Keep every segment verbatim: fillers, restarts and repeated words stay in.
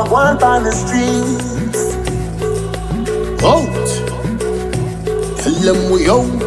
want on the streets. Out. Tell them we out.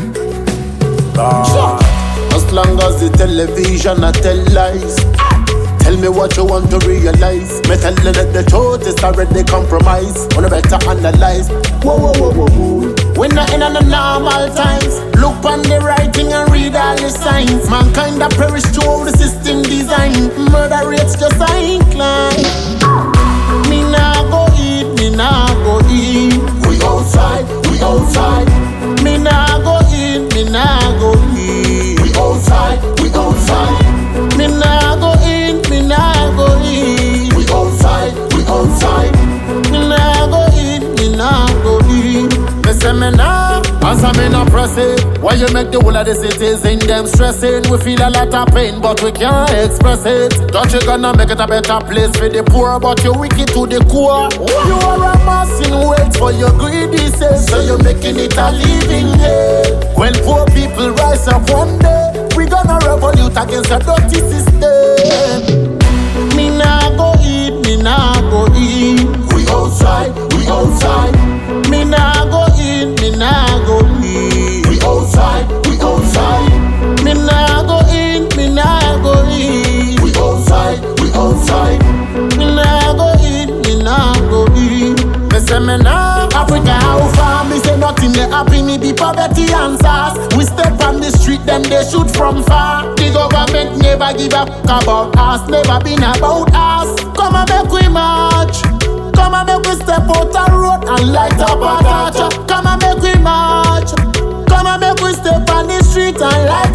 Ah. As long as the television a tell lies, tell me what you want to realize. Me tell you that the truth is already compromised. Wanna better analyze. Whoa, whoa, whoa, whoa, whoa. We're not in the normal times. Look on the writing and read all the signs. Mankind that perish to how the system design. Murder rates just a incline. Me nah go eat, me nah go eat. We outside, we outside. Me nah go eat, me nah go eat. We outside, we outside. Me nah go eat, me nah go eat. We outside, we outside. Me nah go eat, me nah go eat. Me say me nah, answer me nah press it. Why you make the whole of the cities in them stressing? We feel a lot of pain, but we can't express it. Don't you gonna make it a better place for the poor, but you wicked to the core. You are amassing wealth for your greedy self, so you're making it a living hell. When poor people rise up one day, we gonna revolute against a dirty system. Me nah go eat, me nah go eat. We outside, we outside. Me nah go eat, me nah go eat. We outside, we outside. Me nah go eat, me nah go eat. We outside, we outside. Me nah go eat, me nah go eat. Me say me nah. Africa how far? Me say nothing they happy, me be poverty answers. We step on the street, then they shoot from far. The government never give a fuck about us, never been about us. Come and make we march. Come and make we step out the road and light up a torch. Come and make we march. Come and make we step on the street and light